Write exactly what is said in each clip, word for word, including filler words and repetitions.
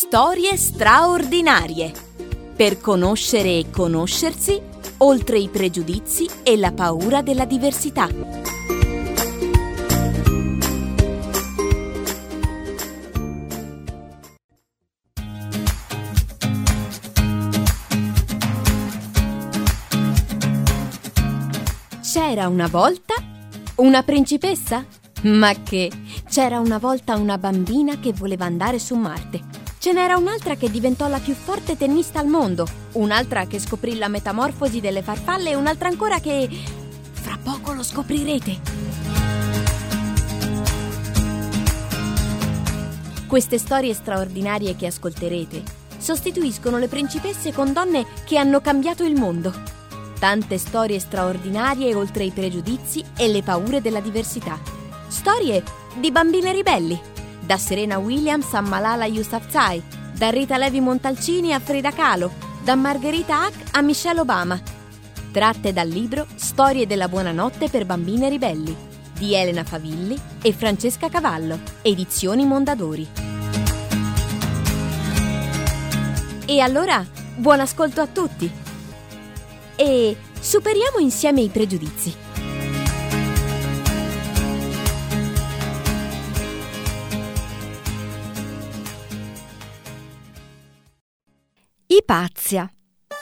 Storie straordinarie. Per conoscere e conoscersi, oltre i pregiudizi e la paura della diversità. C'era una volta una principessa? Ma che? C'era una volta una bambina che voleva andare su Marte. Ce n'era un'altra che diventò la più forte tennista al mondo, un'altra che scoprì la metamorfosi delle farfalle e un'altra ancora che... fra poco lo scoprirete. Queste storie straordinarie che ascolterete sostituiscono le principesse con donne che hanno cambiato il mondo. Tante storie straordinarie oltre i pregiudizi e le paure della diversità. Storie di bambine ribelli. Da Serena Williams a Malala Yousafzai, da Rita Levi Montalcini a Frida Kahlo, da Margherita Hack a Michelle Obama. Tratte dal libro Storie della buonanotte per bambine ribelli di Elena Favilli e Francesca Cavallo, edizioni Mondadori. E allora, buon ascolto a tutti! E superiamo insieme i pregiudizi. Ipazia.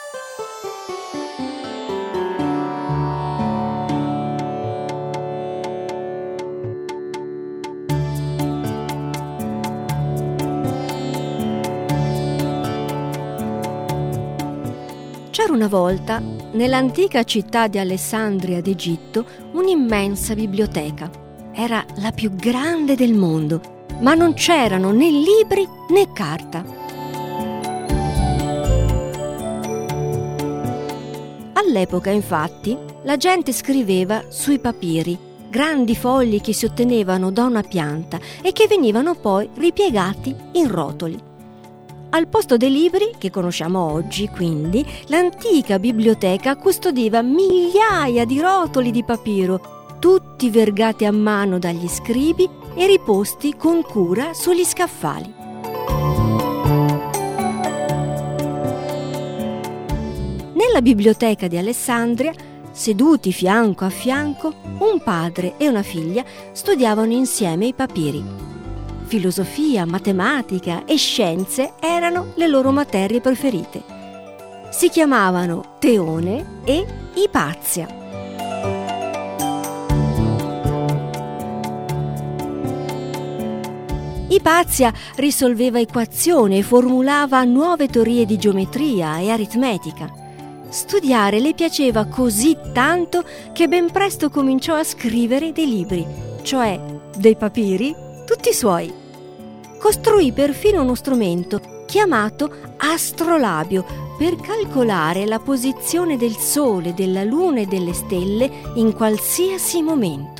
C'era una volta, nell'antica città di Alessandria d'Egitto, un'immensa biblioteca. Era la più grande del mondo, ma non c'erano né libri né carta. All'epoca, infatti, la gente scriveva sui papiri, grandi fogli che si ottenevano da una pianta e che venivano poi ripiegati in rotoli. Al posto dei libri, che conosciamo oggi, quindi, l'antica biblioteca custodiva migliaia di rotoli di papiro, tutti vergati a mano dagli scribi e riposti con cura sugli scaffali. Nella biblioteca di Alessandria, seduti fianco a fianco, un padre e una figlia studiavano insieme i papiri. Filosofia, matematica e scienze erano le loro materie preferite. Si chiamavano Teone e Ipazia. Ipazia risolveva equazioni e formulava nuove teorie di geometria e aritmetica. Studiare le piaceva così tanto che ben presto cominciò a scrivere dei libri, cioè dei papiri, tutti suoi. Costruì perfino uno strumento chiamato astrolabio per calcolare la posizione del Sole, della Luna e delle stelle in qualsiasi momento.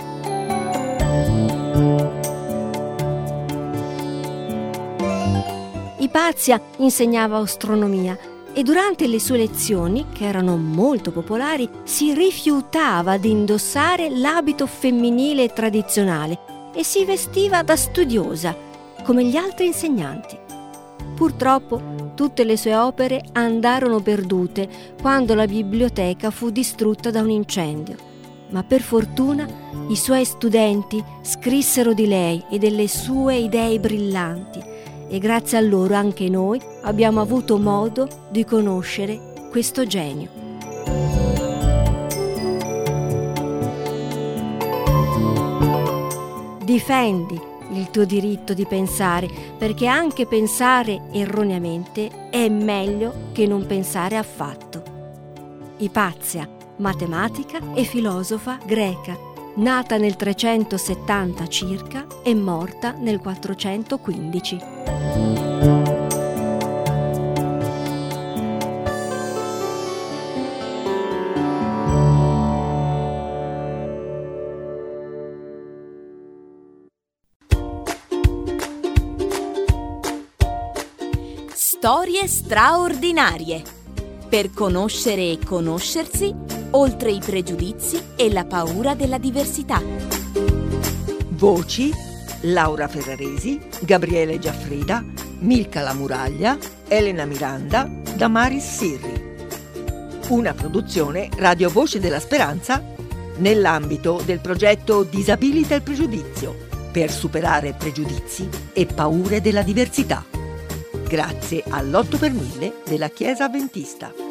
Ipazia insegnava astronomia e durante le sue lezioni, che erano molto popolari, si rifiutava di indossare l'abito femminile tradizionale e si vestiva da studiosa, come gli altri insegnanti. Purtroppo, tutte le sue opere andarono perdute quando la biblioteca fu distrutta da un incendio. Ma per fortuna i suoi studenti scrissero di lei e delle sue idee brillanti, e grazie a loro anche noi abbiamo avuto modo di conoscere questo genio. Difendi il tuo diritto di pensare, perché anche pensare erroneamente è meglio che non pensare affatto. Ipazia, matematica e filosofa greca, nata nel trecentosettanta circa e morta nel quattrocentoquindici. Storie straordinarie. Per conoscere e conoscersi, oltre i pregiudizi e la paura della diversità. Voci: Laura Ferraresi, Gabriele Giaffrida, Milka La Muraglia, Elena Miranda, Damaris Sirri. Una produzione Radio Voce della Speranza nell'ambito del progetto Disabilita il pregiudizio per superare pregiudizi e paure della diversità. Grazie all'otto per mille della Chiesa Adventista.